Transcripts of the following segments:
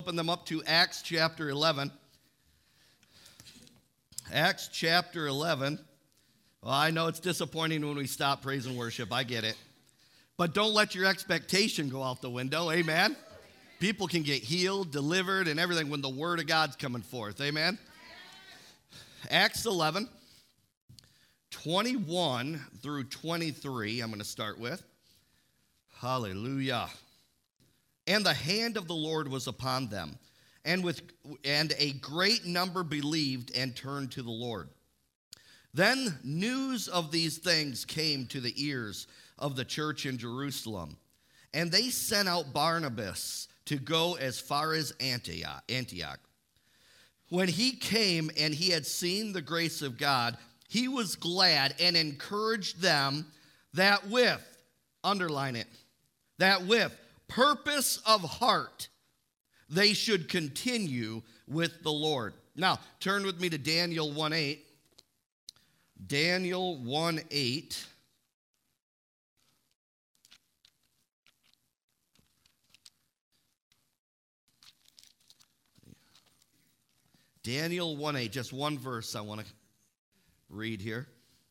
open them up to Acts chapter 11. Acts chapter 11. Well, I know it's disappointing when we stop praise and worship. I get it. But don't let your expectation go out the window. Amen. People can get healed, delivered, and everything when the word of God's coming forth. Amen. Acts 11, 21 through 23, I'm going to start with. Hallelujah. And the hand of the Lord was upon them, and a great number believed and turned to the Lord. Then news of these things came to the ears of the church in Jerusalem, and they sent out Barnabas to go as far as Antioch. When he came and he had seen the grace of God, he was glad and encouraged them that with, underline it, that with purpose of heart they should continue with the Lord. Now, turn with me to Daniel 1:8. Daniel 1:8. Daniel 1:8, just one verse I want to read here.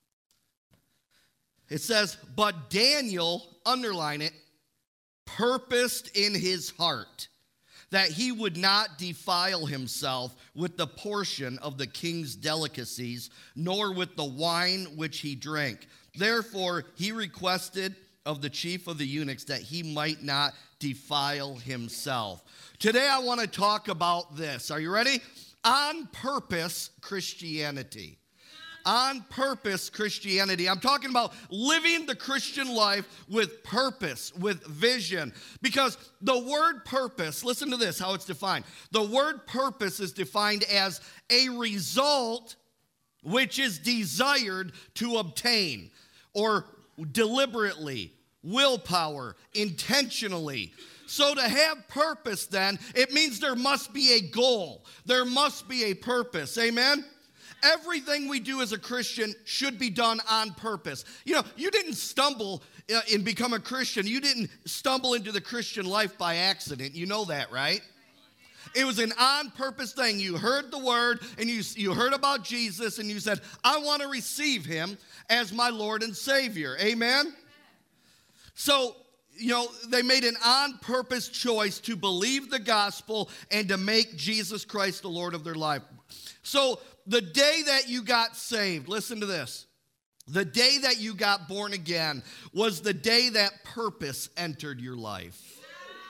It says, but Daniel, underline it, purposed in his heart that he would not defile himself with the portion of the king's delicacies, nor with the wine which he drank. Therefore, he requested of the chief of the eunuchs that he might not defile himself. Today, I want to talk about this. Are you ready? On purpose Christianity. On purpose Christianity. I'm talking about living the Christian life with purpose, with vision. Because the word purpose, listen to this, how it's defined. The word purpose is defined as a result which is desired to obtain, or deliberately, willpower, intentionally. So to have purpose then, it means there must be a goal. There must be a purpose. Amen? Everything we do as a Christian should be done on purpose. You know, you didn't stumble and become a Christian. You didn't stumble into the Christian life by accident. You know that, right? It was an on-purpose thing. You heard the word and you heard about Jesus and you said, I want to receive him as my Lord and Savior. Amen? So, you know, they made an on-purpose choice to believe the gospel and to make Jesus Christ the Lord of their life. So the day that you got saved, listen to this. The day that you got born again was the day that purpose entered your life.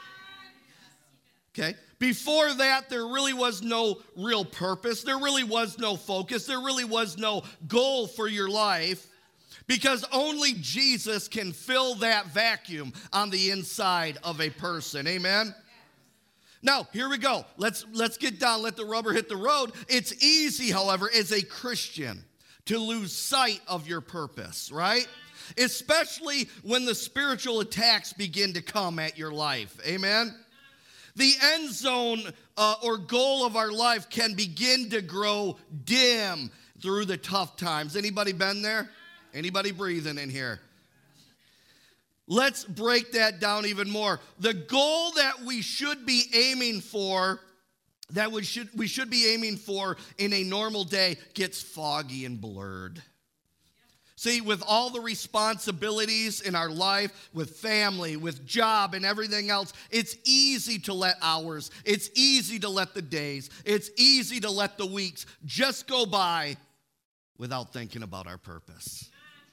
Okay? Before that, there really was no real purpose. There really was no focus. There really was no goal for your life. Because only Jesus can fill that vacuum on the inside of a person. Amen? Now, here we go. Let's get down, let the rubber hit the road. It's easy, however, as a Christian to lose sight of your purpose, right? Especially when the spiritual attacks begin to come at your life. Amen? The end zone or goal of our life can begin to grow dim through the tough times. Anybody been there? Anybody breathing in here? Let's break that down even more. The goal that we should be aiming for, that we should be aiming for in a normal day, gets foggy and blurred. See, with all the responsibilities in our life, with family, with job and everything else, it's easy to let hours, it's easy to let the days, it's easy to let the weeks just go by without thinking about our purpose.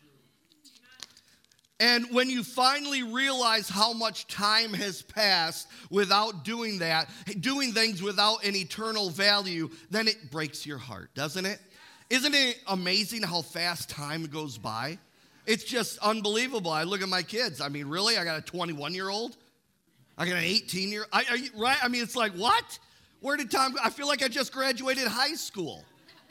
And when you finally realize how much time has passed without doing that, doing things without an eternal value, then it breaks your heart, doesn't it? Isn't it amazing how fast time goes by? It's just unbelievable. I look at my kids. I mean, really? I got a 21-year-old? I got an 18-year-old? Right? I mean, it's like, what? Where did time go? I feel like I just graduated high school.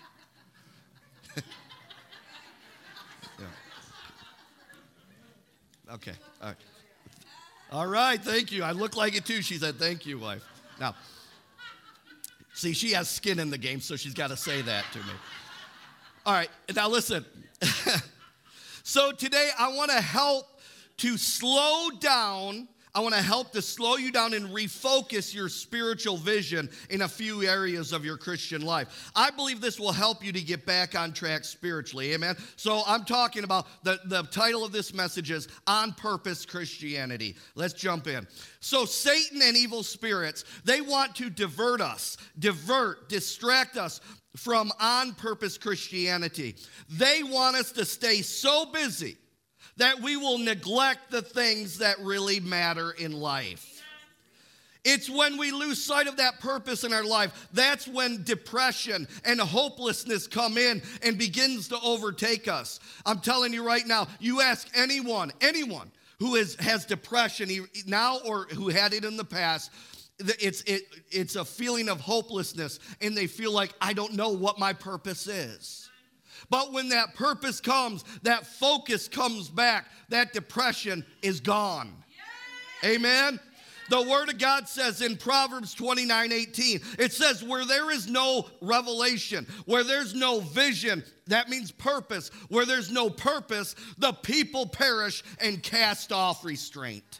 Okay, all right. All right, thank you. I look like it too. She said, thank you, wife. Now, see, she has skin in the game, so she's got to say that to me. All right, now listen. So today I want to help to slow down I want to help to slow you down and refocus your spiritual vision in a few areas of your Christian life. I believe this will help you to get back on track spiritually, amen? So I'm talking about, the title of this message is On Purpose Christianity. Let's jump in. So Satan and evil spirits, they want to distract us from on-purpose Christianity. They want us to stay so busy that we will neglect the things that really matter in life. It's when we lose sight of that purpose in our life, that's when depression and hopelessness come in and begins to overtake us. I'm telling you right now, you ask anyone who has depression now or who had it in the past, it's a feeling of hopelessness, and they feel like, I don't know what my purpose is. But when that purpose comes, that focus comes back, that depression is gone. Amen? The Word of God says in Proverbs 29:18, it says, where there is no revelation, where there's no vision, that means purpose. Where there's no purpose, the people perish and cast off restraint.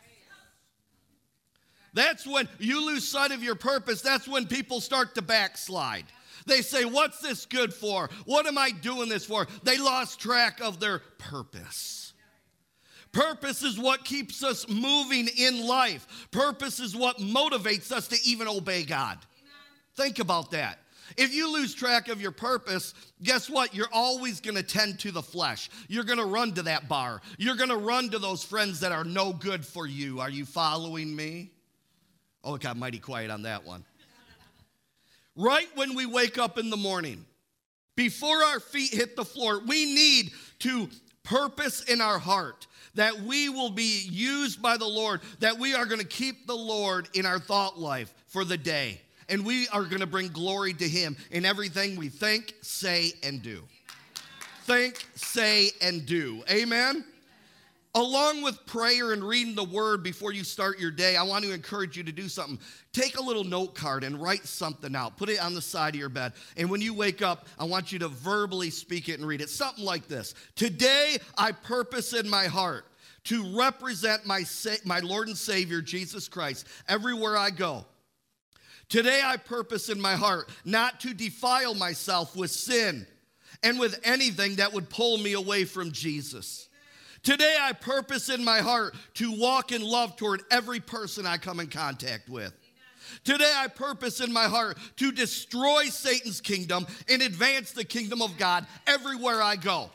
That's when you lose sight of your purpose. That's when people start to backslide. They say, what's this good for? What am I doing this for? They lost track of their purpose. Purpose is what keeps us moving in life. Purpose is what motivates us to even obey God. Think about that. If you lose track of your purpose, guess what? You're always going to tend to the flesh. You're going to run to that bar. You're going to run to those friends that are no good for you. Are you following me? Oh, it got mighty quiet on that one. Right when we wake up in the morning, before our feet hit the floor, we need to purpose in our heart that we will be used by the Lord, that we are going to keep the Lord in our thought life for the day. And we are going to bring glory to Him in everything we think, say, and do. Think, say, and do. Amen? Along with prayer and reading the Word before you start your day, I want to encourage you to do something. Take a little note card and write something out. Put it on the side of your bed. And when you wake up, I want you to verbally speak it and read it. Something like this. Today, I purpose in my heart to represent my Lord and Savior, Jesus Christ, everywhere I go. Today, I purpose in my heart not to defile myself with sin and with anything that would pull me away from Jesus. Today, I purpose in my heart to walk in love toward every person I come in contact with. Today, I purpose in my heart to destroy Satan's kingdom and advance the kingdom of God everywhere I go.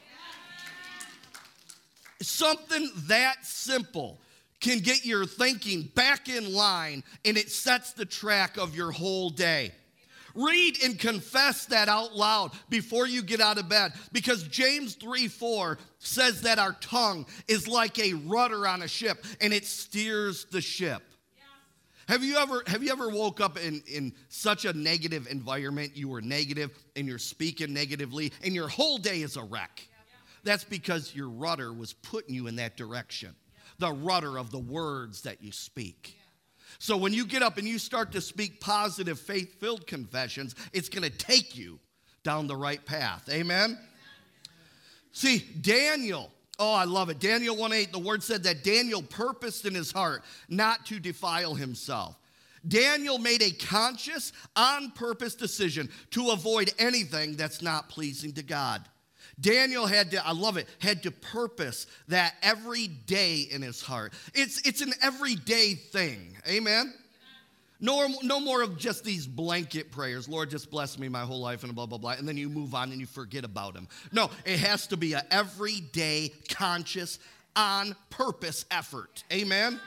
Something that simple can get your thinking back in line, and it sets the track of your whole day. Read and confess that out loud before you get out of bed, because James 3:4 says that our tongue is like a rudder on a ship, and it steers the ship. Have you ever woke up in such a negative environment? You were negative and you're speaking negatively, and your whole day is a wreck. That's because your rudder was putting you in that direction. The rudder of the words that you speak. So when you get up and you start to speak positive, faith-filled confessions, it's going to take you down the right path. Amen? See, Daniel, oh, I love it. Daniel 1:8, the word said that Daniel purposed in his heart not to defile himself. Daniel made a conscious, on-purpose decision to avoid anything that's not pleasing to God. Daniel had to purpose that every day in his heart. It's an everyday thing. Amen? No more of just these blanket prayers. Lord, just bless me my whole life and blah, blah, blah. And then you move on and you forget about him. No, it has to be an everyday, conscious, on-purpose effort. Amen?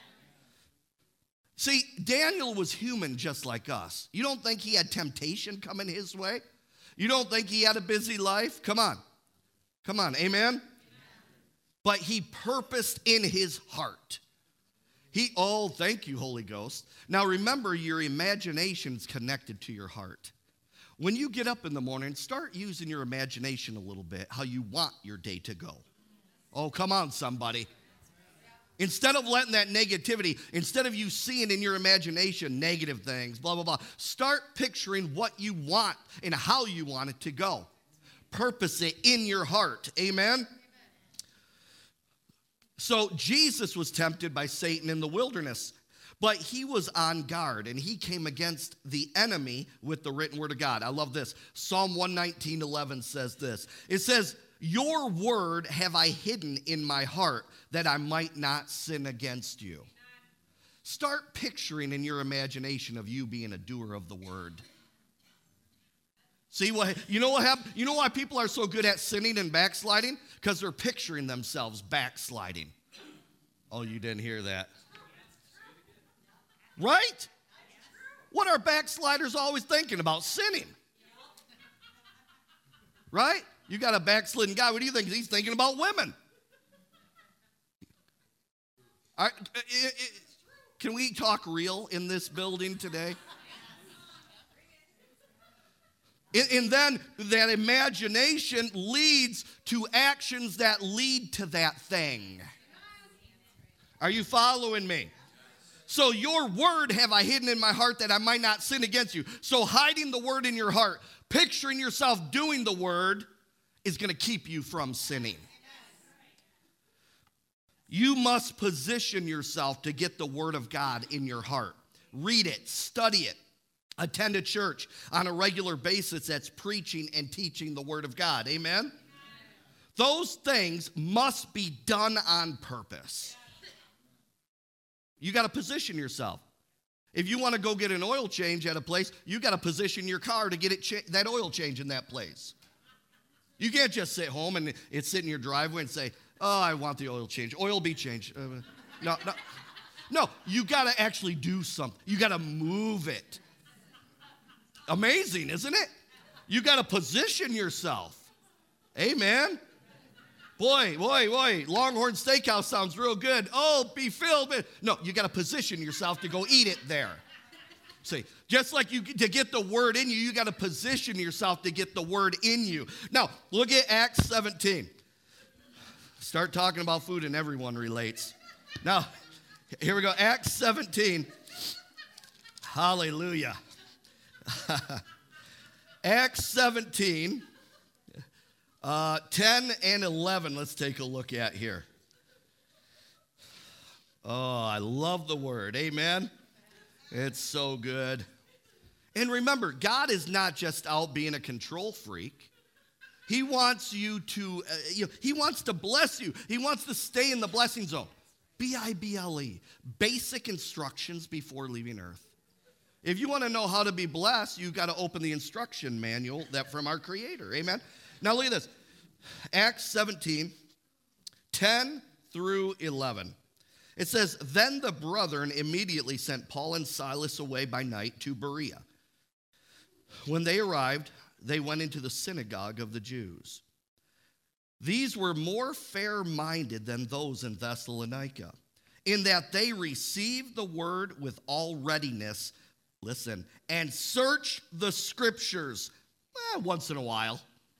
See, Daniel was human just like us. You don't think he had temptation coming his way? You don't think he had a busy life? Come on. Amen? But he purposed in his heart. Thank you, Holy Ghost. Now remember, your imagination's connected to your heart. When you get up in the morning, start using your imagination a little bit, how you want your day to go. Oh, come on, somebody. Instead of letting that negativity, instead of you seeing in your imagination negative things, blah, blah, blah, start picturing what you want and how you want it to go. Purpose it in your heart. Amen? So Jesus was tempted by Satan in the wilderness, but he was on guard, and he came against the enemy with the written word of God. I love this. Psalm 119:11 says this. It says, your word have I hidden in my heart that I might not sin against you. Start picturing in your imagination of you being a doer of the word. See what you know what happened? You know why people are so good at sinning and backsliding? Because they're picturing themselves backsliding. Oh, you didn't hear that. Right? What are backsliders always thinking about? Sinning. Right? You got a backslidden guy. What do you think? He's thinking about women. All right, can we talk real in this building today? And then that imagination leads to actions that lead to that thing. Are you following me? So your word have I hidden in my heart that I might not sin against you. So hiding the word in your heart, picturing yourself doing the word is going to keep you from sinning. You must position yourself to get the word of God in your heart. Read it, study it. Attend a church on a regular basis that's preaching and teaching the word of God. Amen? Those things must be done on purpose. You got to position yourself. If you want to go get an oil change at a place, you got to position your car to get it that oil change in that place. You can't just sit home and it's sit in your driveway and say, oh, I want the oil change. Oil be changed. No, you got to actually do something. You got to move it. Amazing, isn't it? You got to position yourself. Amen. Boy, Longhorn Steakhouse sounds real good. Oh, be filled. No, you got to position yourself to go eat it there. See, just like you to get the word in you, you got to position yourself to get the word in you. Now, look at Acts 17. Start talking about food and everyone relates. Now, here we go. Acts 17. Hallelujah. Acts 17, 10 and 11, let's take a look at here. Oh, I love the word. Amen. It's so good. And remember, God is not just out being a control freak. He wants you to, he wants to bless you. He wants to stay in the blessing zone. B-I-B-L-E, basic instructions before leaving earth. If you want to know how to be blessed, you've got to open the instruction manual that from our Creator. Amen? Now look at this. Acts 17, 10 through 11. It says, then the brethren immediately sent Paul and Silas away by night to Berea. When they arrived, they went into the synagogue of the Jews. These were more fair-minded than those in Thessalonica, in that they received the word with all readiness. Listen, and search the scriptures once in a while.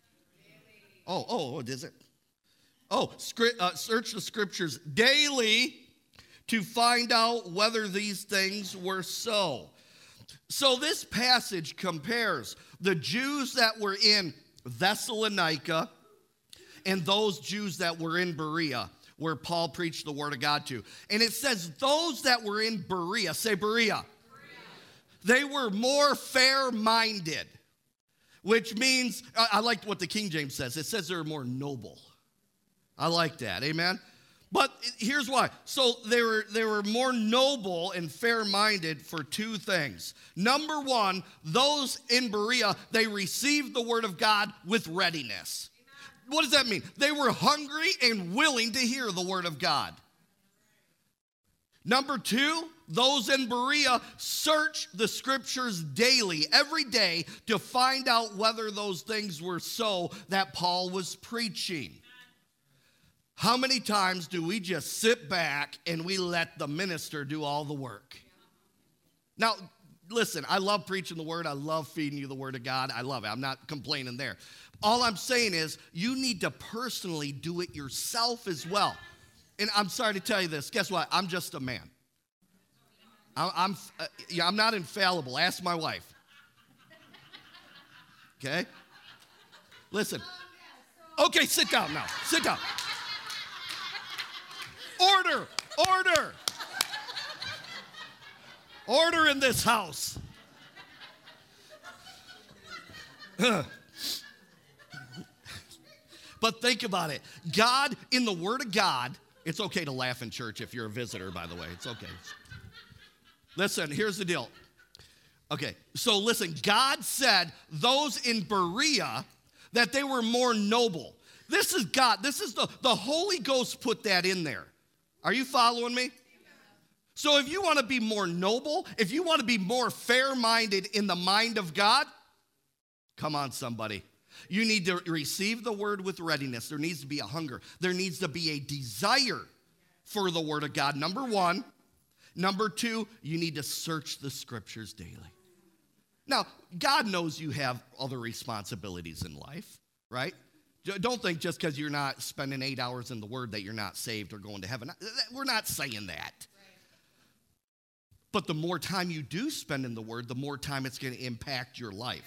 Oh, is it? Search the scriptures daily to find out whether these things were so. So this passage compares the Jews that were in Thessalonica and those Jews that were in Berea, where Paul preached the word of God to. And it says those that were in Berea, say Berea. They were more fair-minded, which means, I like what the King James says. It says they were more noble. I like that, amen? But here's why. So they were more noble and fair-minded for two things. Number one, those in Berea, they received the word of God with readiness. What does that mean? They were hungry and willing to hear the word of God. Number two, those in Berea search the scriptures daily, every day, to find out whether those things were so that Paul was preaching. How many times do we just sit back and we let the minister do all the work? Now, listen, I love preaching the word. I love feeding you the word of God. I love it. I'm not complaining there. All I'm saying is you need to personally do it yourself as well. And I'm sorry to tell you this. Guess what? I'm just a man. I'm not infallible. Ask my wife. Okay? Listen. Okay, sit down now. Sit down. Order, order. Order in this house. But think about it. God, in the Word of God, it's okay to laugh in church if you're a visitor, by the way. It's okay. Listen, here's the deal. Okay, so listen, God said those in Berea that they were more noble. This is God. This is the Holy Ghost put that in there. Are you following me? So if you want to be more noble, if you want to be more fair-minded in the mind of God, come on, somebody. You need to receive the word with readiness. There needs to be a hunger. There needs to be a desire for the word of God, number one. Number two, you need to search the scriptures daily. Now, God knows you have other responsibilities in life, right? Don't think just because you're not spending 8 hours in the word that you're not saved or going to heaven. We're not saying that. But the more time you do spend in the word, the more time it's going to impact your life.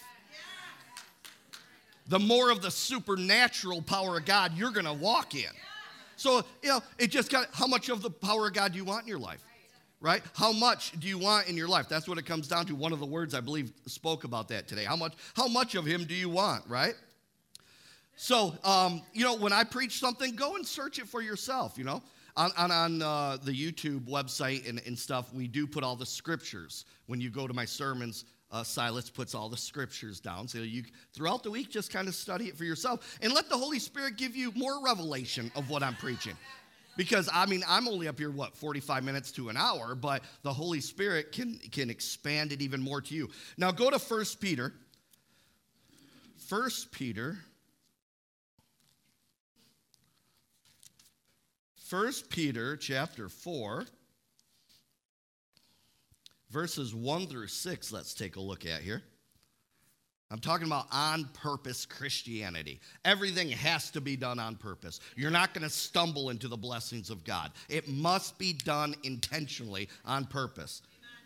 The more of the supernatural power of God you're going to walk in. So, it just got, how much of the power of God do you want in your life? Right? How much do you want in your life? That's what it comes down to. One of the words I believe spoke about that today. How much of him do you want, right? So, when I preach something, go and search it for yourself, On the YouTube website and stuff, we do put all the scriptures. When you go to my sermons, Silas puts all the scriptures down. So you, throughout the week, just kind of study it for yourself. And let the Holy Spirit give you more revelation of what I'm preaching. Because, I'm only up here, 45 minutes to an hour, but the Holy Spirit can expand it even more to you. Now, go to 1 Peter. 1 Peter. 1 Peter chapter 4, verses 1 through 6, let's take a look at here. I'm talking about on-purpose Christianity. Everything has to be done on purpose. You're not going to stumble into the blessings of God. It must be done intentionally on purpose.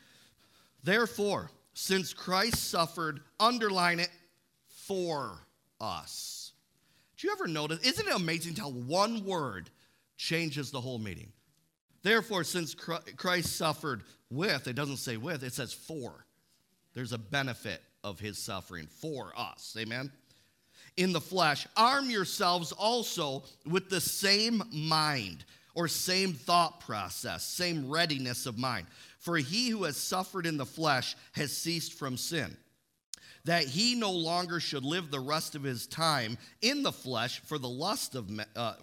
Therefore, since Christ suffered, underline it, for us. Did you ever notice? Isn't it amazing how one word changes the whole meaning? Therefore, since Christ suffered with, it doesn't say with, it says for. There's a benefit of his suffering for us. Amen? In the flesh, arm yourselves also with the same mind or same thought process, same readiness of mind. For he who has suffered in the flesh has ceased from sin, that he no longer should live the rest of his time in the flesh for the lust of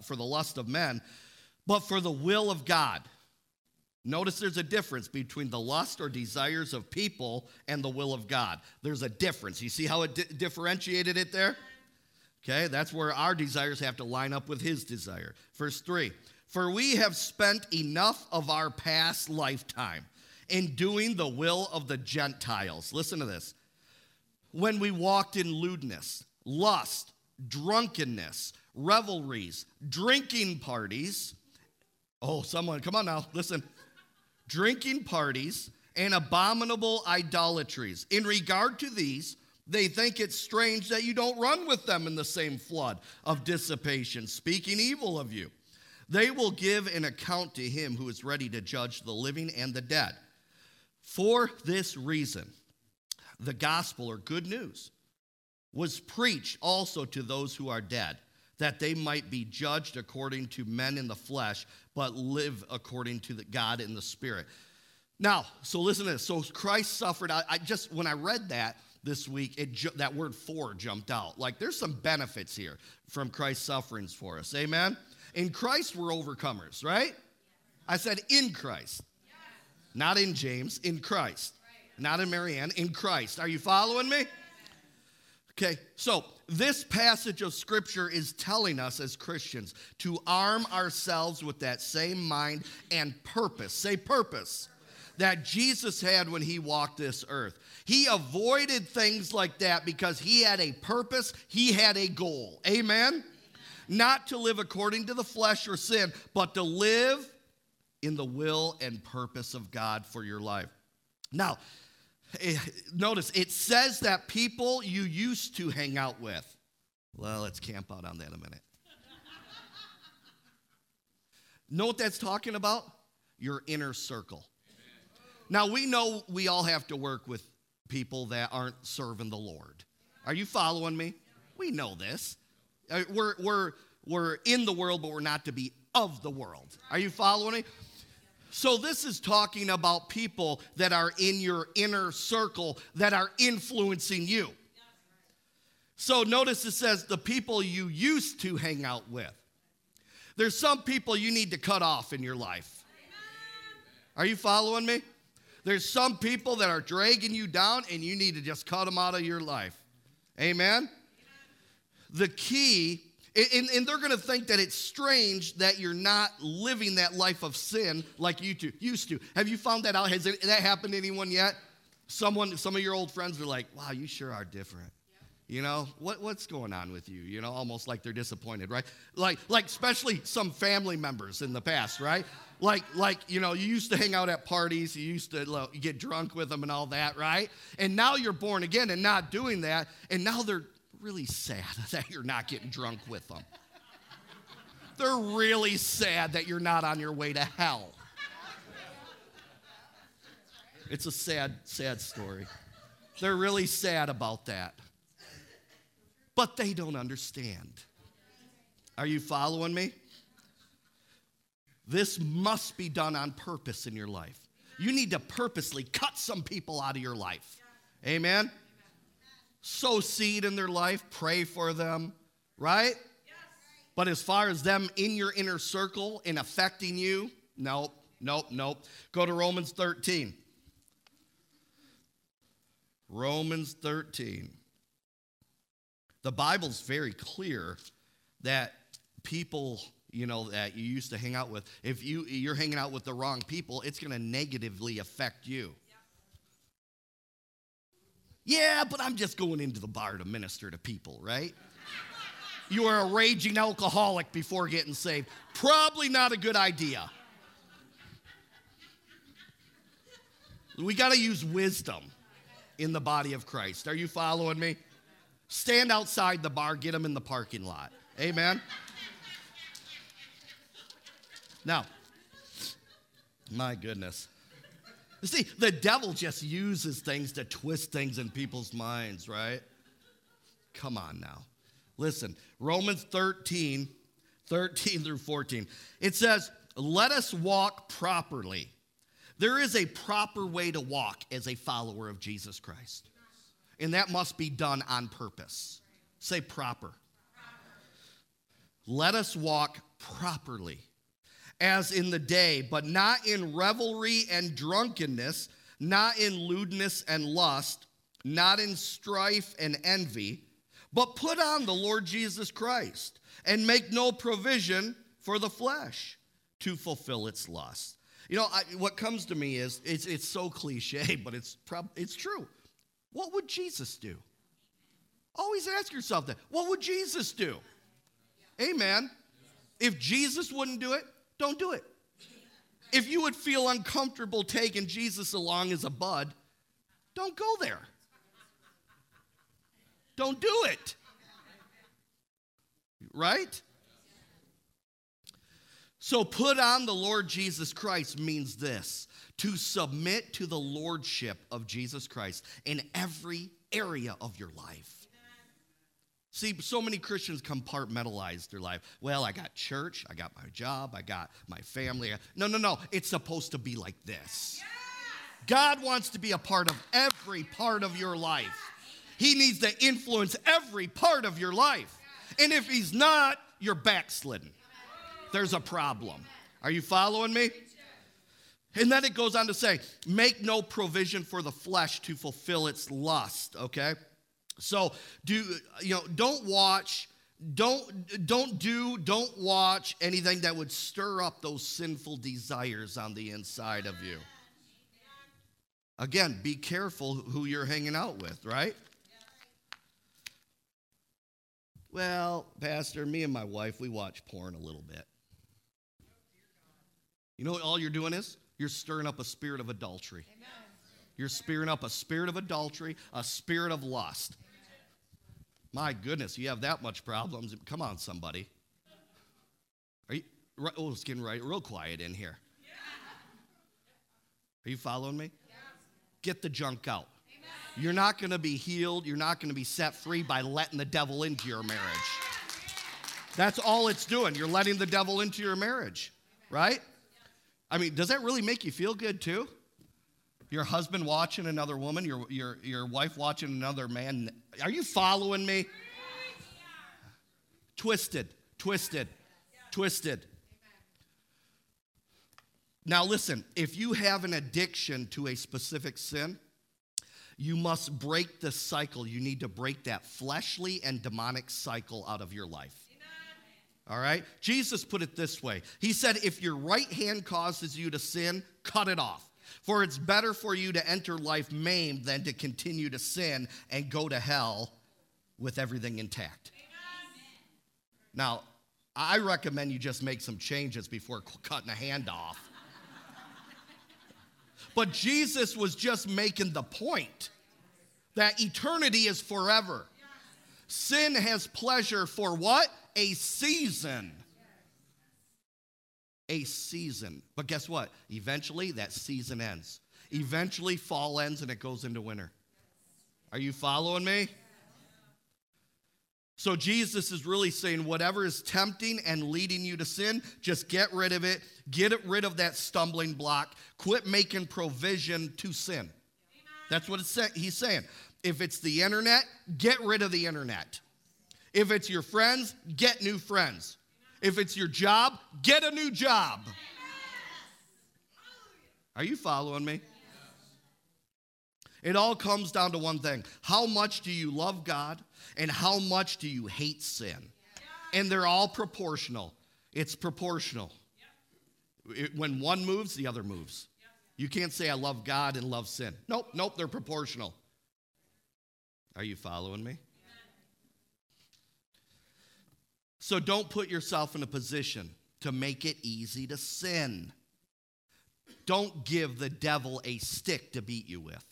men, but for the will of God. Notice there's a difference between the lust or desires of people and the will of God. There's a difference. You see how it differentiated it there? Okay, that's where our desires have to line up with his desire. Verse 3, for we have spent enough of our past lifetime in doing the will of the Gentiles. Listen to this. When we walked in lewdness, lust, drunkenness, revelries, drinking parties. Oh, someone, come on now, listen. Drinking parties and abominable idolatries. In regard to these, they think it's strange that you don't run with them in the same flood of dissipation, speaking evil of you. They will give an account to him who is ready to judge the living and the dead. For this reason, the gospel, or good news, was preached also to those who are dead, that they might be judged according to men in the flesh, but live according to God in the Spirit. Now, so listen to this. So Christ suffered. When I read that this week, that word for jumped out. Like there's some benefits here from Christ's sufferings for us. Amen? In Christ, we're overcomers, right? I said in Christ. Not in James, in Christ. Not in Marianne, in Christ. Are you following me? Okay, so this passage of Scripture is telling us as Christians to arm ourselves with that same mind and purpose. Say purpose. That Jesus had when he walked this earth. He avoided things like that because he had a purpose, he had a goal. Amen? Not to live according to the flesh or sin, but to live in the will and purpose of God for your life. Now, notice, it says that people you used to hang out with. Well, let's camp out on that a minute. Know what that's talking about? Your inner circle. Now, we know we all have to work with people that aren't serving the Lord. Are you following me? We know this. We're in the world, but we're not to be of the world. Are you following me? So this is talking about people that are in your inner circle that are influencing you. So notice it says the people you used to hang out with. There's some people you need to cut off in your life. Are you following me? There's some people that are dragging you down and you need to just cut them out of your life. Amen? The key, and they're going to think that it's strange that you're not living that life of sin like you used to. Have you found that out? Has that happened to anyone yet? Some of your old friends are like, wow, you sure are different. You know, what's going on with you? You know, almost like they're disappointed, right? Like especially some family members in the past, right? Like, you know, you used to hang out at parties, you used to get drunk with them and all that, right? And now you're born again and not doing that, and now they're really sad that you're not getting drunk with them. They're really sad that you're not on your way to hell. It's a sad, sad story. They're really sad about that. But they don't understand. Are you following me? This must be done on purpose in your life. You need to purposely cut some people out of your life. Amen? Sow seed in their life, pray for them, right? But as far as them in your inner circle and affecting you, nope. Go to Romans 13. Romans 13. The Bible's very clear that people, you know, that you used to hang out with, if you're hanging out with the wrong people, it's going to negatively affect you. Yeah, but I'm just going into the bar to minister to people, right? You are a raging alcoholic before getting saved. Probably not a good idea. We got to use wisdom in the body of Christ. Are you following me? Stand outside the bar, get them in the parking lot. Amen? Now, my goodness. You see, the devil just uses things to twist things in people's minds, right? Come on now. Listen, Romans 13 through 14. It says, let us walk properly. There is a proper way to walk as a follower of Jesus Christ. And that must be done on purpose. Say proper. Let us walk properly, as in the day, but not in revelry and drunkenness, not in lewdness and lust, not in strife and envy, but put on the Lord Jesus Christ, and make no provision for the flesh to fulfill its lust. You know, what comes to me is, it's so cliche, but it's true. What would Jesus do? Always ask yourself that. What would Jesus do? Amen. If Jesus wouldn't do it, don't do it. If you would feel uncomfortable taking Jesus along as a bud, don't go there. Don't do it. Right? So put on the Lord Jesus Christ means this: to submit to the lordship of Jesus Christ in every area of your life. See, so many Christians compartmentalize their life. Well, I got church, I got my job, I got my family. No. It's supposed to be like this. God wants to be a part of every part of your life. He needs to influence every part of your life. And if he's not, you're backslidden. There's a problem. Are you following me? And then it goes on to say, make no provision for the flesh to fulfill its lust, okay? So don't watch anything that would stir up those sinful desires on the inside of you. Again, be careful who you're hanging out with, right? Well, Pastor, me and my wife, we watch porn a little bit. You know what all you're doing is? You're stirring up a spirit of adultery. Amen. You're stirring up a spirit of adultery, a spirit of lust. My goodness, you have that much problems. Come on, somebody. Oh, it's getting real quiet in here. Are you following me? Get the junk out. You're not going to be healed. You're not going to be set free by letting the devil into your marriage. That's all it's doing. You're letting the devil into your marriage, right? I mean, does that really make you feel good too? Your husband watching another woman, your wife watching another man. Are you following me? Twisted. Now listen, if you have an addiction to a specific sin, you must break the cycle. You need to break that fleshly and demonic cycle out of your life. All right? Jesus put it this way. He said, if your right hand causes you to sin, cut it off. For it's better for you to enter life maimed than to continue to sin and go to hell with everything intact. Now, I recommend you just make some changes before cutting a hand off. But Jesus was just making the point that eternity is forever. Sin has pleasure for what? A season. A season. But guess what? Eventually, that season ends. Eventually, fall ends and it goes into winter. Are you following me? So Jesus is really saying whatever is tempting and leading you to sin, just get rid of it. Get rid of that stumbling block. Quit making provision to sin. That's what he's saying. If it's the internet, get rid of the internet. If it's your friends, get new friends. If it's your job, get a new job. Are you following me? It all comes down to one thing. How much do you love God and how much do you hate sin? And they're all proportional. It's proportional. When one moves, the other moves. You can't say I love God and love sin. Nope, they're proportional. Are you following me? So don't put yourself in a position to make it easy to sin. Don't give the devil a stick to beat you with.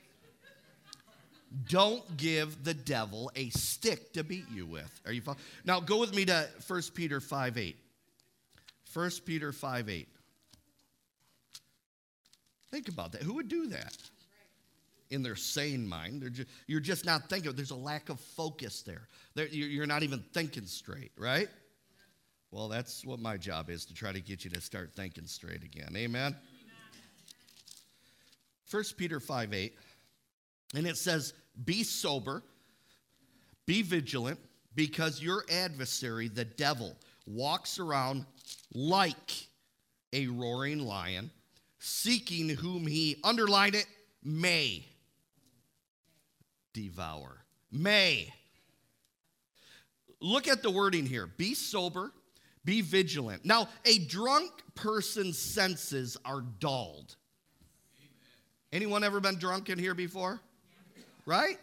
Don't give the devil a stick to beat you with. Are you following? Now go with me to 1 Peter 5:8. 1 Peter 5:8. Think about that. Who would do that? In their sane mind. You're just not thinking. There's a lack of focus there. You're not even thinking straight, right? Well, that's what my job is, to try to get you to start thinking straight again. Amen? 1 Peter 5:8. And it says, be sober, be vigilant, because your adversary, the devil, walks around like a roaring lion, seeking whom he, underline it, may devour. May. Look at the wording here. Be sober, be vigilant. Now, a drunk person's senses are dulled. Anyone ever been drunk in here before? Right?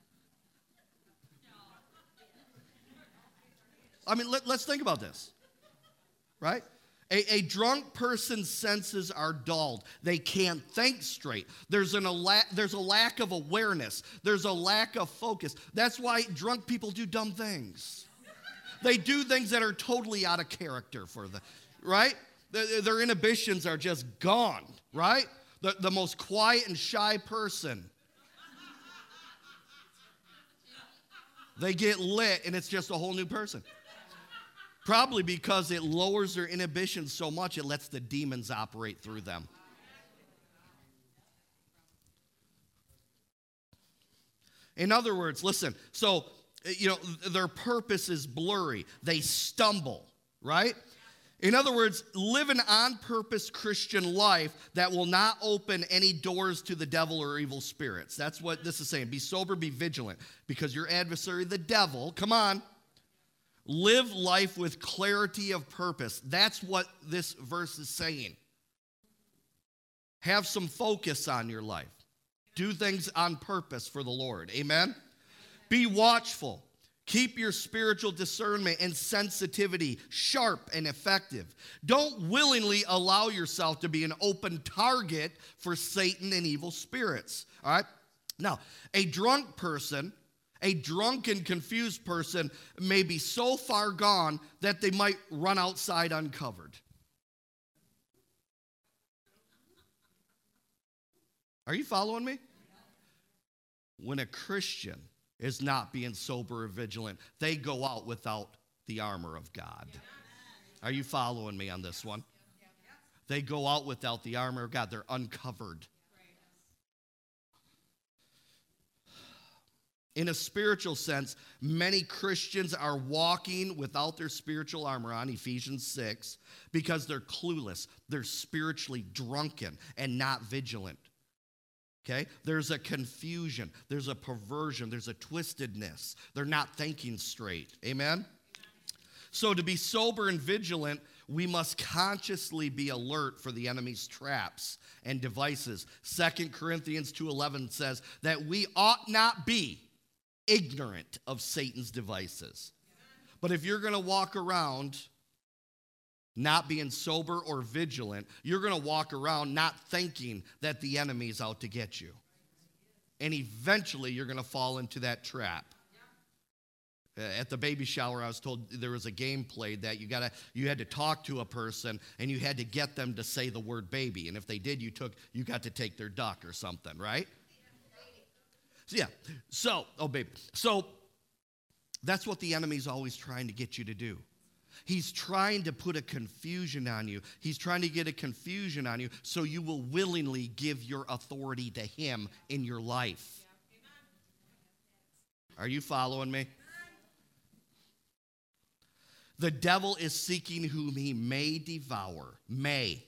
I mean, let's think about this. Right? A drunk person's senses are dulled. They can't think straight. There's a lack of awareness. There's a lack of focus. That's why drunk people do dumb things. They do things that are totally out of character for them, right? Their inhibitions are just gone, right? The most quiet and shy person, they get lit and it's just a whole new person. Probably because it lowers their inhibitions so much it lets the demons operate through them. In other words, listen, so, their purpose is blurry. They stumble, right? In other words, live an on-purpose Christian life that will not open any doors to the devil or evil spirits. That's what this is saying. Be sober, be vigilant, because your adversary, the devil, come on, live life with clarity of purpose. That's what this verse is saying. Have some focus on your life. Do things on purpose for the Lord. Amen? Be watchful. Keep your spiritual discernment and sensitivity sharp and effective. Don't willingly allow yourself to be an open target for Satan and evil spirits. All right? Now, a drunk person A drunken, confused person may be so far gone that they might run outside uncovered. Are you following me? When a Christian is not being sober or vigilant, they go out without the armor of God. Are you following me on this one? They go out without the armor of God. They're uncovered. In a spiritual sense, many Christians are walking without their spiritual armor on, Ephesians 6, because they're clueless. They're spiritually drunken and not vigilant. Okay? There's a confusion. There's a perversion. There's a twistedness. They're not thinking straight. Amen? So to be sober and vigilant, we must consciously be alert for the enemy's traps and devices. 2 Corinthians 2:11 says that we ought not be ignorant of Satan's devices. But if you're going to walk around not being sober or vigilant, you're going to walk around not thinking that the enemy's out to get you. And eventually you're going to fall into that trap. At the baby shower, I was told there was a game played that you had to talk to a person and you had to get them to say the word baby. And if they did, you got to take their duck or something, right? Baby. So that's what the enemy's always trying to get you to do. He's trying to put a confusion on you. He's trying to get a confusion on you so you will willingly give your authority to him in your life. Are you following me? The devil is seeking whom he may devour. May.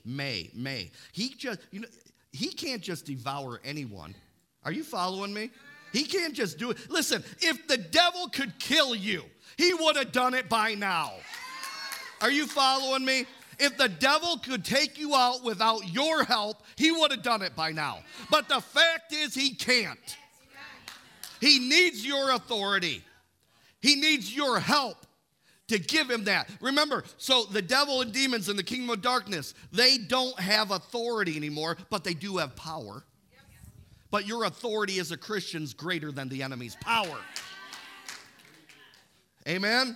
He can't just devour anyone. Are you following me? He can't just do it. Listen, if the devil could kill you, he would have done it by now. Are you following me? If the devil could take you out without your help, he would have done it by now. But the fact is he can't. He needs your authority. He needs your help to give him that. Remember, so the devil and demons in the kingdom of darkness, they don't have authority anymore, but they do have power. But your authority as a Christian is greater than the enemy's power. Amen?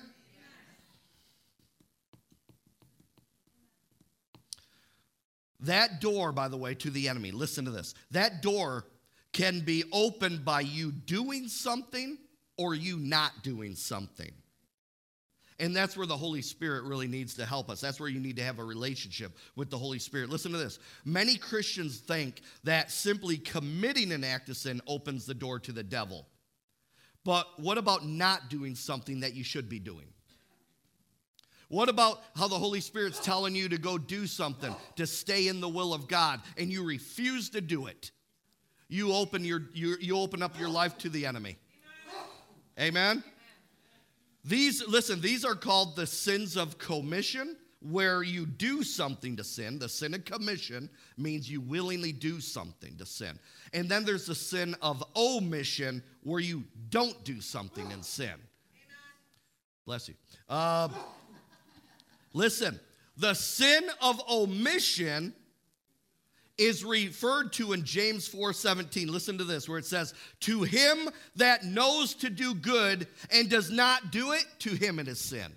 That door, by the way, to the enemy, listen to this. That door can be opened by you doing something or you not doing something. And that's where the Holy Spirit really needs to help us. That's where you need to have a relationship with the Holy Spirit. Listen to this. Many Christians think that simply committing an act of sin opens the door to the devil. But what about not doing something that you should be doing? What about how the Holy Spirit's telling you to go do something, to stay in the will of God, and you refuse to do it? You open up your life to the enemy. Amen? These are called the sins of commission, where you do something to sin. The sin of commission means you willingly do something to sin. And then there's the sin of omission, where you don't do something in sin. Bless you. Listen, the sin of omission is referred to in James 4:17. Listen to this, where it says, to him that knows to do good and does not do it, to him it is sin.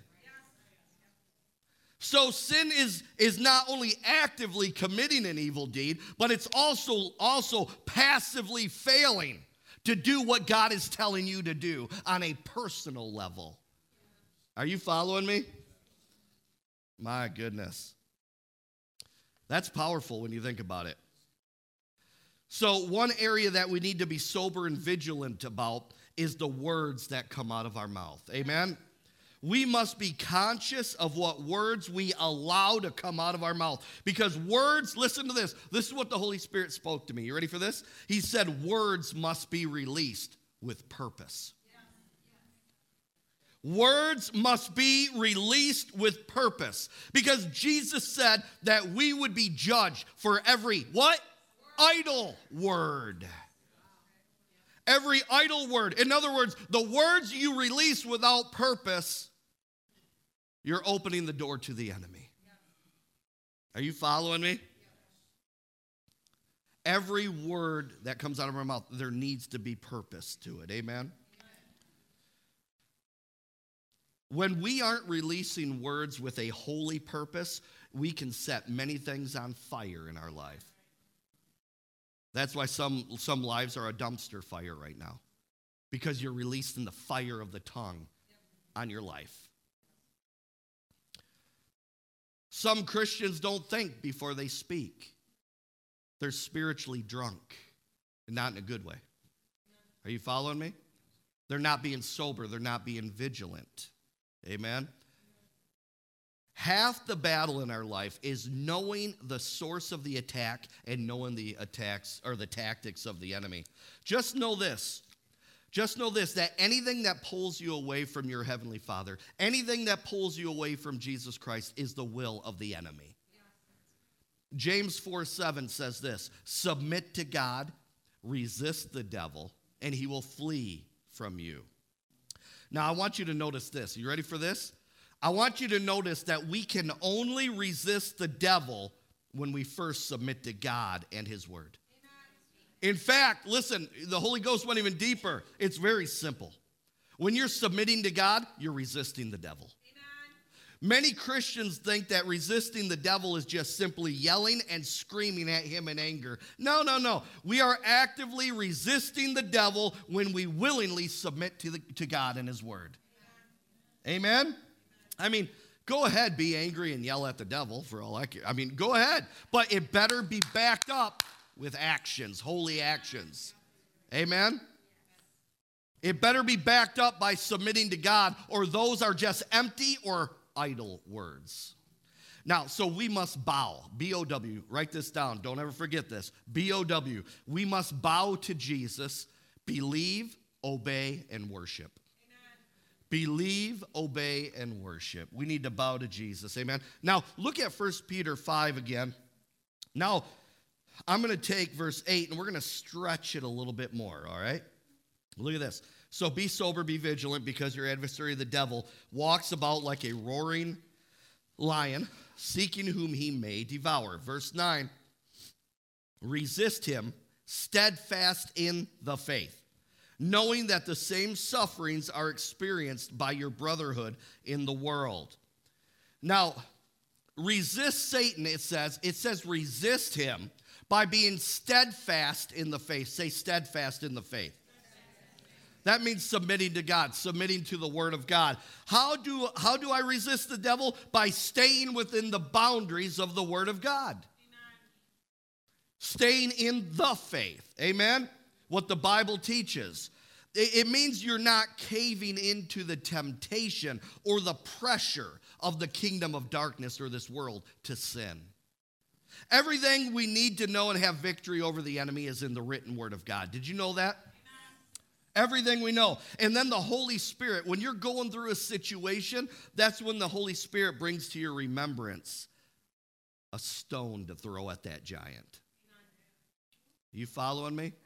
So sin is not only actively committing an evil deed, but it's also passively failing to do what God is telling you to do on a personal level. Are you following me? My goodness. That's powerful when you think about it. So one area that we need to be sober and vigilant about is the words that come out of our mouth. Amen? We must be conscious of what words we allow to come out of our mouth. Because words, listen to this. This is what the Holy Spirit spoke to me. You ready for this? He said words must be released with purpose. Words must be released with purpose. Because Jesus said that we would be judged for every, what? Idle word. Every idle word. In other words, the words you release without purpose, you're opening the door to the enemy. Are you following me? Every word that comes out of our mouth, there needs to be purpose to it. Amen? When we aren't releasing words with a holy purpose, we can set many things on fire in our life. That's why some lives are a dumpster fire right now, because you're releasing the fire of the tongue on your life. Some Christians don't think before they speak. They're spiritually drunk, and not in a good way. Are you following me? They're not being sober. They're not being vigilant. Amen? Half the battle in our life is knowing the source of the attack and knowing the attacks or the tactics of the enemy. Just know this, that anything that pulls you away from your Heavenly Father, anything that pulls you away from Jesus Christ is the will of the enemy. James 4:7 says this, submit to God, resist the devil, and he will flee from you. Now, I want you to notice this. Are you ready for this? I want you to notice that we can only resist the devil when we first submit to God and his word. Amen. In fact, listen, the Holy Ghost went even deeper. It's very simple. When you're submitting to God, you're resisting the devil. Many Christians think that resisting the devil is just simply yelling and screaming at him in anger. No. We are actively resisting the devil when we willingly submit to God and his word. Amen? I mean, go ahead, be angry and yell at the devil for all I care. I mean, go ahead. But it better be backed up with actions, holy actions. Amen? It better be backed up by submitting to God, or those are just empty or idle words. Now, so we must bow. B-O-W. Write this down. Don't ever forget this. B-O-W. We must bow to Jesus, believe, obey, and worship. Amen. Believe, obey, and worship. We need to bow to Jesus. Amen. Now, look at 1 Peter 5 again. Now, I'm going to take verse 8, and we're going to stretch it a little bit more, all right? Look at this. So be sober, be vigilant, because your adversary, the devil, walks about like a roaring lion, seeking whom he may devour. Verse 9, resist him, steadfast in the faith, knowing that the same sufferings are experienced by your brotherhood in the world. Now, resist Satan, it says resist him by being steadfast in the faith. Say steadfast in the faith. That means submitting to God, submitting to the word of God. How do I resist the devil? By staying within the boundaries of the word of God. Amen. Staying in the faith. Amen? What the Bible teaches. It means you're not caving into the temptation or the pressure of the kingdom of darkness or this world to sin. Everything we need to know and have victory over the enemy is in the written word of God. Did you know that? Everything we know. And then the Holy Spirit, when you're going through a situation, that's when the Holy Spirit brings to your remembrance a stone to throw at that giant. You following me?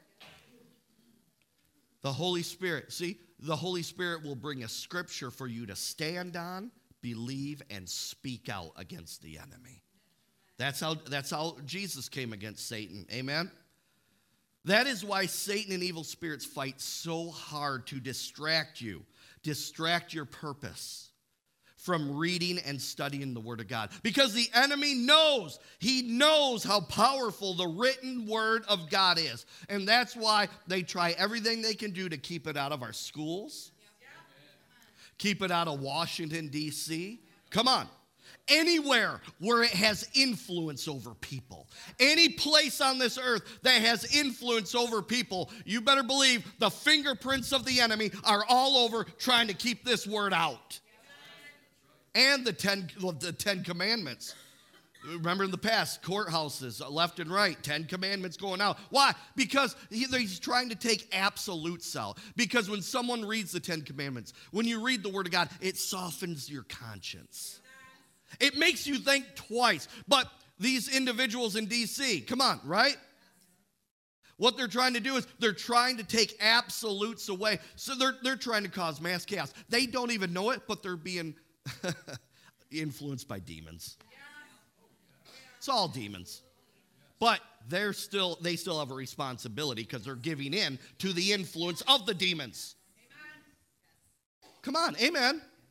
The Holy Spirit, see, the Holy Spirit will bring a scripture for you to stand on, believe, and speak out against the enemy. That's how Jesus came against Satan. Amen? That is why Satan and evil spirits fight so hard to distract your purpose from reading and studying the Word of God. Because the enemy knows, he knows how powerful the written Word of God is. And that's why they try everything they can do to keep it out of our schools, keep it out of Washington, D.C. Come on. Anywhere where it has influence over people. Any place on this earth that has influence over people, you better believe the fingerprints of the enemy are all over trying to keep this word out. And the 10 commandments. Remember in the past, courthouses, left and right, 10 commandments going out. Why? Because he's trying to take absolutes out. Because when someone reads the 10 commandments, when you read the word of God, it softens your conscience. It makes you think twice. But these individuals in D.C., come on, right? What they're trying to do is they're trying to take absolutes away. So they're trying to cause mass chaos. They don't even know it, but they're being influenced by demons. It's all demons. But they still have a responsibility because they're giving in to the influence of the demons. Come on, amen.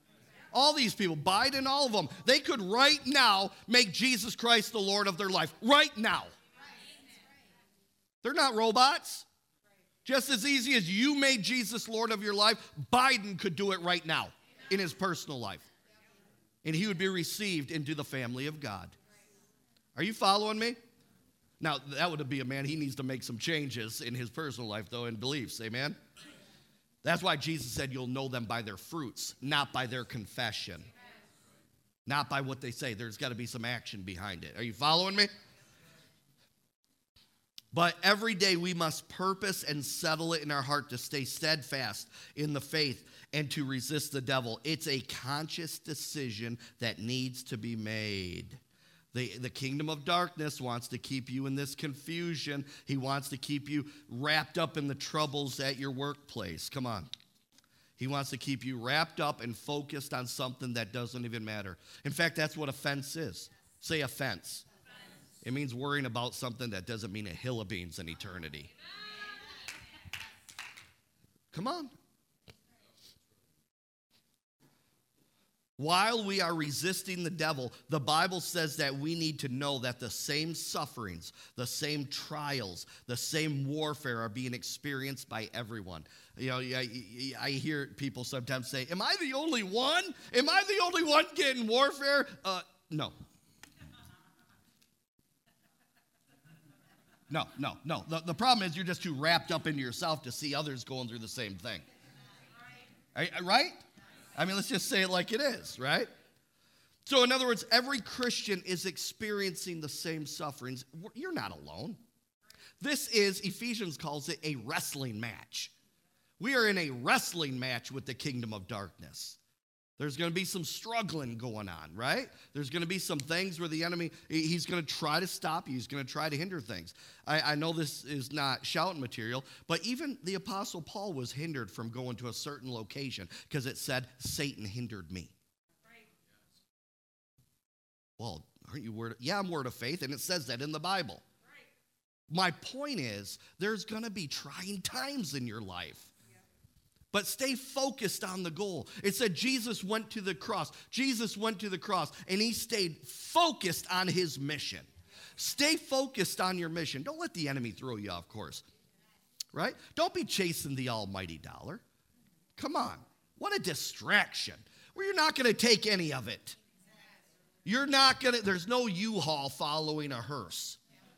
All these people, Biden, all of them, they could right now make Jesus Christ the Lord of their life. Right now. They're not robots. Just as easy as you made Jesus Lord of your life, Biden could do it right now in his personal life. And he would be received into the family of God. Are you following me? Now, that would be a man, he needs to make some changes in his personal life, though, and beliefs. Amen? That's why Jesus said you'll know them by their fruits, not by their confession. Not by what they say. There's got to be some action behind it. Are you following me? But every day we must purpose and settle it in our heart to stay steadfast in the faith and to resist the devil. It's a conscious decision that needs to be made. The kingdom of darkness wants to keep you in this confusion. He wants to keep you wrapped up in the troubles at your workplace. Come on. He wants to keep you wrapped up and focused on something that doesn't even matter. In fact, that's what offense is. Say offense. It means worrying about something that doesn't mean a hill of beans in eternity. Come on. While we are resisting the devil, the Bible says that we need to know that the same sufferings, the same trials, the same warfare are being experienced by everyone. You know, I hear people sometimes say, am I the only one? Am I the only one getting warfare? No. No. The problem is you're just too wrapped up into yourself to see others going through the same thing. Right? I mean, let's just say it like it is, right? So in other words, every Christian is experiencing the same sufferings. You're not alone. This is, Ephesians calls it a wrestling match. We are in a wrestling match with the kingdom of darkness. There's going to be some struggling going on, right? There's going to be some things where the enemy, he's going to try to stop you. He's going to try to hinder things. I know this is not shouting material, but even the Apostle Paul was hindered from going to a certain location because it said, Satan hindered me. Right. Well, aren't you word? Yeah, I'm word of faith, and it says that in the Bible. Right. My point is, there's going to be trying times in your life. But stay focused on the goal. It said Jesus went to the cross. Jesus went to the cross, and he stayed focused on his mission. Stay focused on your mission. Don't let the enemy throw you off course, right? Don't be chasing the almighty dollar. Come on. What a distraction. Well, you're not going to take any of it. You're not going to, there's no U-Haul following a hearse.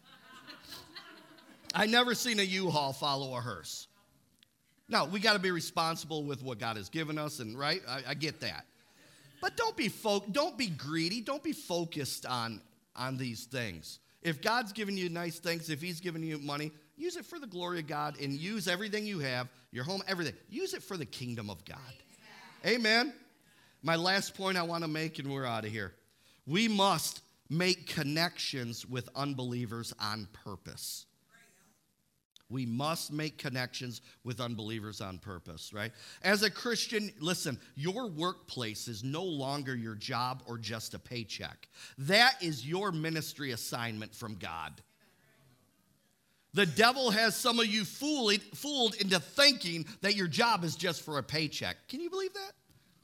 I never seen a U-Haul follow a hearse. Now, we got to be responsible with what God has given us, and right, I get that. But don't be greedy. Don't be focused on these things. If God's giving you nice things, if he's giving you money, use it for the glory of God and use everything you have, your home, everything. Use it for the kingdom of God. Amen. My last point I want to make, and we're out of here. We must make connections with unbelievers on purpose. We must make connections with unbelievers on purpose, right? As a Christian, listen, your workplace is no longer your job or just a paycheck. That is your ministry assignment from God. The devil has some of you fooled into thinking that your job is just for a paycheck. Can you believe that?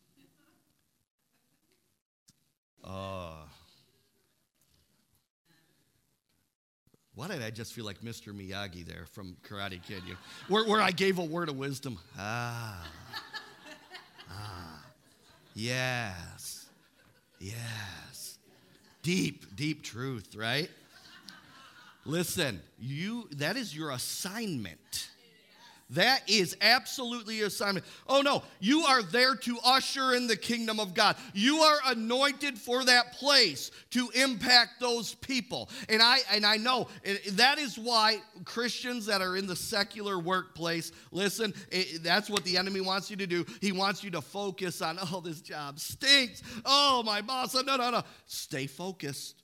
Why did I just feel like Mr. Miyagi there from Karate Kid? You know, where I gave a word of wisdom. Yes. Deep truth, right? Listen, that is your assignment. That is absolutely your assignment. Oh no, you are there to usher in the kingdom of God. You are anointed for that place to impact those people. And I know that is why Christians that are in the secular workplace, listen, that's what the enemy wants you to do. He wants you to focus on, oh, this job stinks. Oh, my boss, no. Stay focused.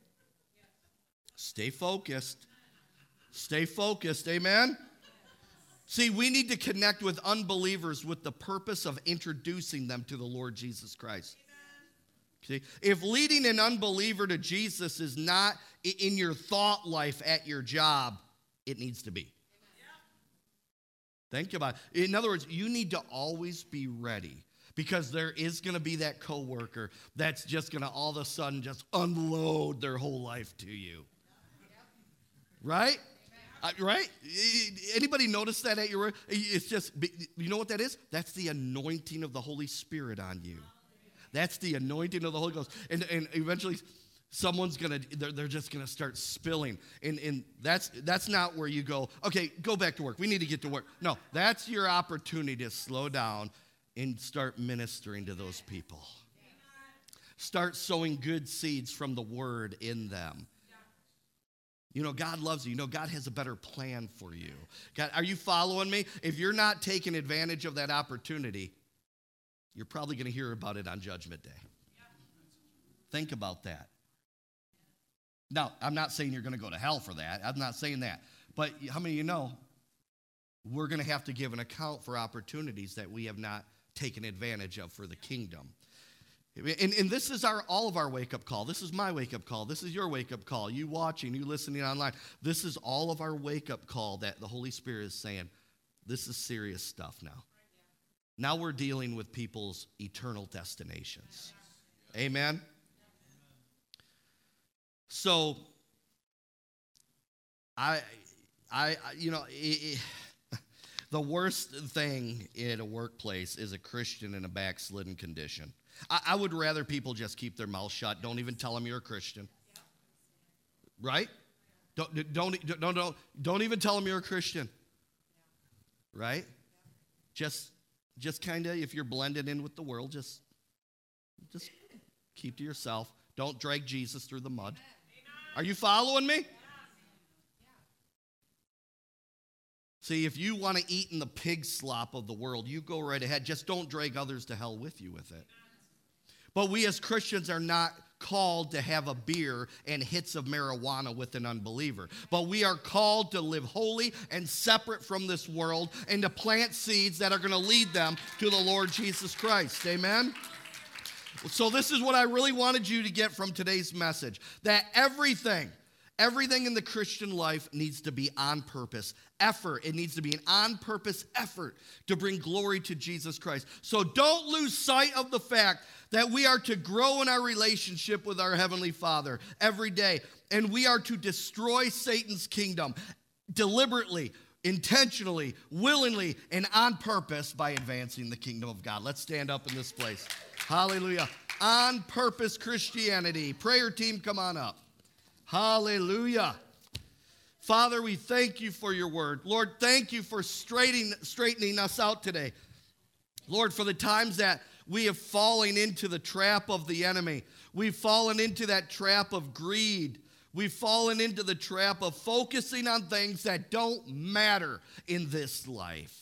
Stay focused. Stay focused, amen? See, we need to connect with unbelievers with the purpose of introducing them to the Lord Jesus Christ. See, if leading an unbeliever to Jesus is not in your thought life at your job, it needs to be. Think about it. In other words, you need to always be ready. Because there is going to be that coworker that's just going to all of a sudden just unload their whole life to you. Right? Right? Anybody notice that at your work? It's just, you know what that is? That's the anointing of the Holy Spirit on you. That's the anointing of the Holy Ghost. And eventually someone's going to, they're just going to start spilling. And that's not where you go, okay, go back to work. We need to get to work. No, that's your opportunity to slow down and start ministering to those people. Start sowing good seeds from the word in them. You know, God loves you. You know, God has a better plan for you. God, are you following me? If you're not taking advantage of that opportunity, you're probably going to hear about it on Judgment Day. Think about that. Now, I'm not saying you're going to go to hell for that. I'm not saying that. But how many of you know we're going to have to give an account for opportunities that we have not taken advantage of for the kingdom? And this is all of our wake-up call. This is my wake-up call. This is your wake-up call. You watching, you listening online. This is all of our wake-up call that the Holy Spirit is saying, this is serious stuff now. Now we're dealing with people's eternal destinations. Amen? So, the worst thing in a workplace is a Christian in a backslidden condition. I would rather people just keep their mouth shut. Don't even tell them you're a Christian. Right? Don't even tell them you're a Christian. Right? Just kind of, if you're blended in with the world, just keep to yourself. Don't drag Jesus through the mud. Are you following me? See, if you want to eat in the pig slop of the world, you go right ahead. Just don't drag others to hell with you with it. But we as Christians are not called to have a beer and hits of marijuana with an unbeliever. But we are called to live holy and separate from this world and to plant seeds that are going to lead them to the Lord Jesus Christ. Amen? So this is what I really wanted you to get from today's message. That everything in the Christian life needs to be on purpose. Effort. It needs to be an on-purpose effort to bring glory to Jesus Christ. So don't lose sight of the fact that we are to grow in our relationship with our Heavenly Father every day. And we are to destroy Satan's kingdom deliberately, intentionally, willingly, and on purpose by advancing the kingdom of God. Let's stand up in this place. Hallelujah. On purpose Christianity. Prayer team, come on up. Hallelujah. Father, we thank you for your word. Lord, thank you for straightening us out today. Lord, for the times that we have fallen into the trap of the enemy. We've fallen into that trap of greed. We've fallen into the trap of focusing on things that don't matter in this life.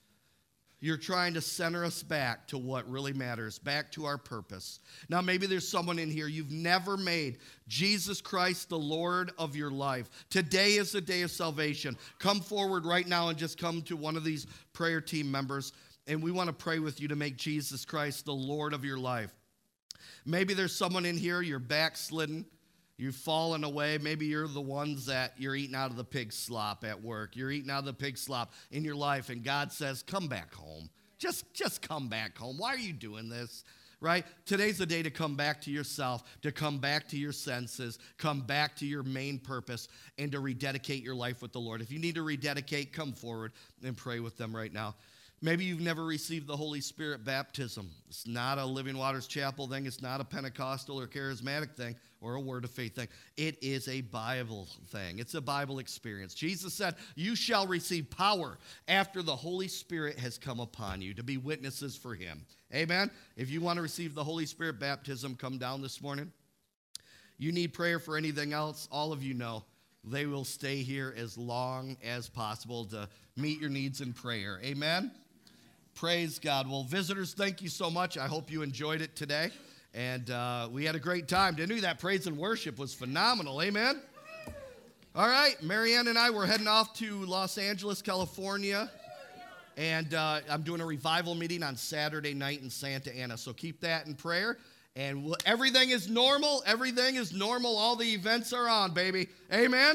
You're trying to center us back to what really matters, back to our purpose. Now, maybe there's someone in here, you've never made Jesus Christ the Lord of your life. Today is the day of salvation. Come forward right now and just come to one of these prayer team members, and we want to pray with you to make Jesus Christ the Lord of your life. Maybe there's someone in here, you're backslidden. You've fallen away. Maybe you're the ones that you're eating out of the pig slop at work. You're eating out of the pig slop in your life, and God says, come back home. Just come back home. Why are you doing this? Right? Today's the day to come back to yourself, to come back to your senses, come back to your main purpose, and to rededicate your life with the Lord. If you need to rededicate, come forward and pray with them right now. Maybe you've never received the Holy Spirit baptism. It's not a Living Waters Chapel thing. It's not a Pentecostal or charismatic thing or a Word of Faith thing. It is a Bible thing. It's a Bible experience. Jesus said, you shall receive power after the Holy Spirit has come upon you to be witnesses for him. Amen? If you want to receive the Holy Spirit baptism, come down this morning. You need prayer for anything else, all of you know. They will stay here as long as possible to meet your needs in prayer. Amen? Praise God. Well, visitors, thank you so much. I hope you enjoyed it today. And we had a great time. Didn't we? That praise and worship was phenomenal. Amen? All right. Marianne and I were heading off to Los Angeles, California. And I'm doing a revival meeting on Saturday night in Santa Ana. So keep that in prayer. And everything is normal. Everything is normal. All the events are on, baby. Amen?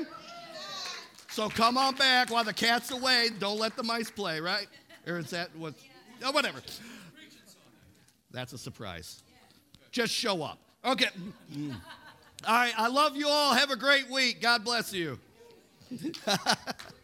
So come on back while the cat's away. Don't let the mice play, right? Or is that what? Oh, whatever. That's a surprise. Just show up. Okay. All right, I love you all. Have a great week. God bless you.